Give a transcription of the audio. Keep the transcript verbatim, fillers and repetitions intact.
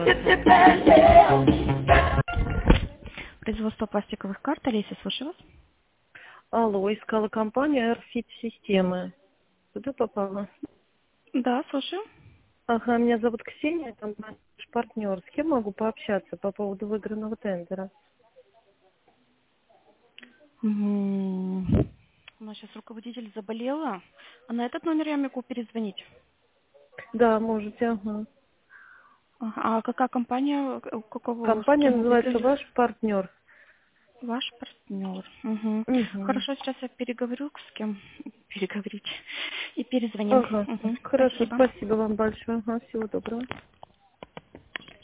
Производство пластиковых карт. Олеся, слушаю вас. Алло, искала компания Airfit Системы. Куда попала? Да, слушаю. Ага, меня зовут Ксения, там наш партнер. С кем могу пообщаться по поводу выигранного тендера? М, У нас сейчас руководитель заболела. А на этот номер я могу перезвонить. Да, можете, ага. Ага. А какая компания, у какого, с Компания кем вы называется выиграли? «Ваш партнер». Ваш партнер. Угу. Угу. Хорошо, сейчас я переговорю с кем переговорить и перезвоним. Ага, Угу. хорошо, Спасибо. спасибо вам большое. Ага, всего доброго.